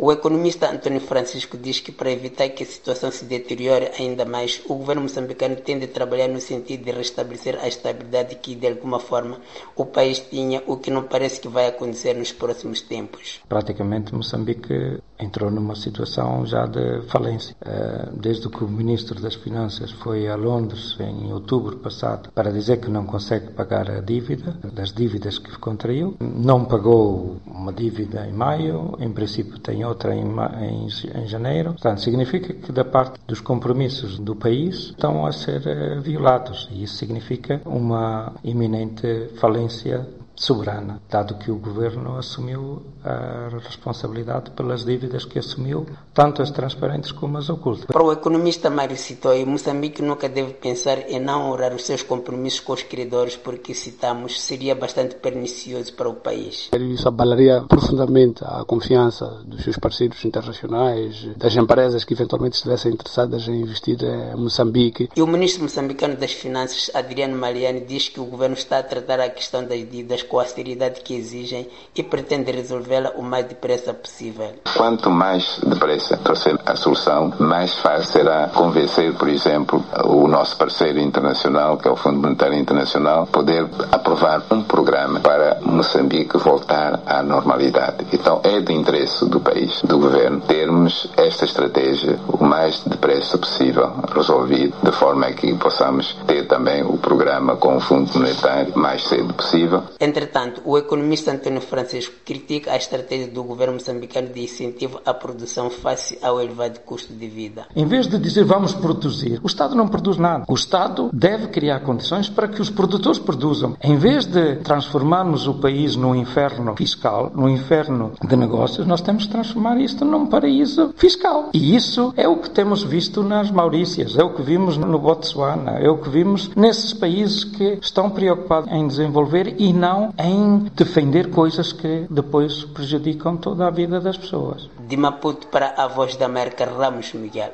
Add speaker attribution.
Speaker 1: O economista António Francisco diz que para evitar que a situação se deteriore ainda mais, o governo moçambicano tem de trabalhar no sentido de restabelecer a estabilidade que, de alguma forma, o país tinha, o que não parece que vai acontecer nos próximos tempos.
Speaker 2: Praticamente Moçambique entrou numa situação já de falência. Desde que o Ministro das Finanças foi a Londres em outubro passado para dizer que não consegue pagar a dívida, das dívidas que contraiu, não pagou uma dívida em maio, em princípio tem outra em janeiro. Portanto, significa que da parte dos compromissos do país estão a ser violados e isso significa uma iminente falência soberana, dado que o governo assumiu a responsabilidade pelas dívidas que assumiu, tanto as transparentes como as ocultas.
Speaker 1: Para o economista Mário Citói, Moçambique nunca deve pensar em não honrar os seus compromissos com os credores, porque, citamos, seria bastante pernicioso para o país.
Speaker 3: Isso abalaria profundamente a confiança dos seus parceiros internacionais, das empresas que eventualmente estivessem interessadas em investir em Moçambique.
Speaker 1: E o ministro moçambicano das Finanças, Adriano Maliani, diz que o governo está a tratar a questão das dívidas com a seriedade que exigem e pretende resolvê-la o mais depressa possível.
Speaker 4: Quanto mais depressa trouxer a solução, mais fácil será convencer, por exemplo, o nosso parceiro internacional, que é o Fundo Monetário Internacional, poder aprovar um programa para Moçambique voltar à normalidade. Então é de interesse do país, do governo, termos esta estratégia o mais depressa possível resolvida, de forma a que possamos ter também o programa com o Fundo Monetário mais cedo possível.
Speaker 1: Entretanto, o economista António Francisco critica a estratégia do governo moçambicano de incentivo à produção face ao elevado custo de vida.
Speaker 2: Em vez de dizer vamos produzir, o Estado não produz nada. O Estado deve criar condições para que os produtores produzam. Em vez de transformarmos o país num inferno fiscal, num inferno de negócios, nós temos que transformar isto num paraíso fiscal. E isso é o que temos visto nas Maurícias, é o que vimos no Botsuana, é o que vimos nesses países que estão preocupados em desenvolver e não em defender coisas que depois prejudicam toda a vida das pessoas.
Speaker 1: De Maputo para a Voz da América, Ramos Miguel.